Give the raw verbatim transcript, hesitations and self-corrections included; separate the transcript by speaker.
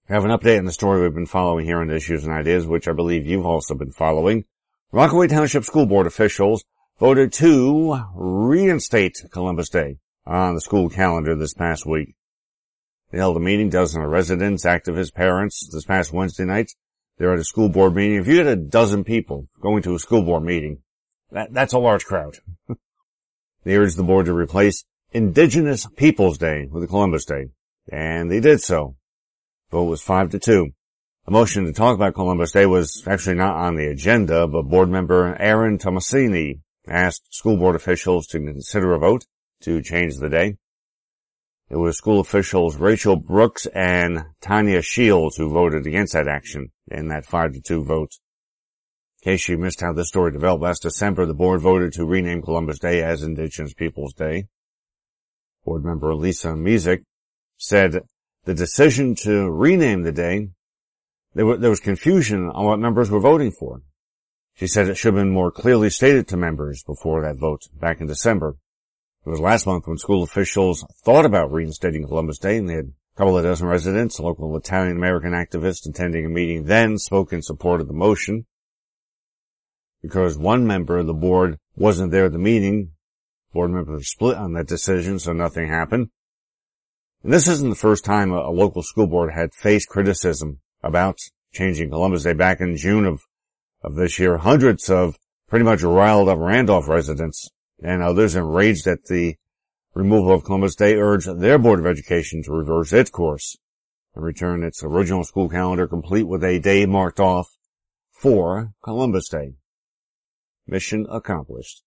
Speaker 1: I have an update on the story we've been following here on Issues and Ideas, which I believe you've also been following. Rockaway Township School Board officials voted to reinstate Columbus Day on the school calendar this past week. They held a meeting, dozens of residents, activists, parents, this past Wednesday night. They're at a school board meeting. If you get a dozen people going to a school board meeting, that, that's a large crowd. They urged the board to replace Indigenous Peoples Day with a Columbus Day, and they did so. Vote was five to two. A motion to talk about Columbus Day was actually not on the agenda, but board member Aaron Tomasini asked school board officials to consider a vote to change the day. It was school officials Rachel Brooks and Tanya Shields who voted against that action in that five to two vote. In case you missed how this story developed, last December the board voted to rename Columbus Day as Indigenous Peoples Day. Board member Lisa Mizik said the decision to rename the day, there, were, there was confusion on what members were voting for. She said it should have been more clearly stated to members before that vote back in December. It was last month when school officials thought about reinstating Columbus Day, and they had a couple of dozen residents, local Italian-American activists attending a meeting then spoke in support of the motion. Because one member of the board wasn't there at the meeting, board members split on that decision, so nothing happened. And this isn't the first time a, a local school board had faced criticism about changing Columbus Day. Back in June of, of this year, hundreds of pretty much riled up Randolph residents and others enraged at the removal of Columbus Day urged their Board of Education to reverse its course and return its original school calendar complete with a day marked off for Columbus Day. Mission accomplished.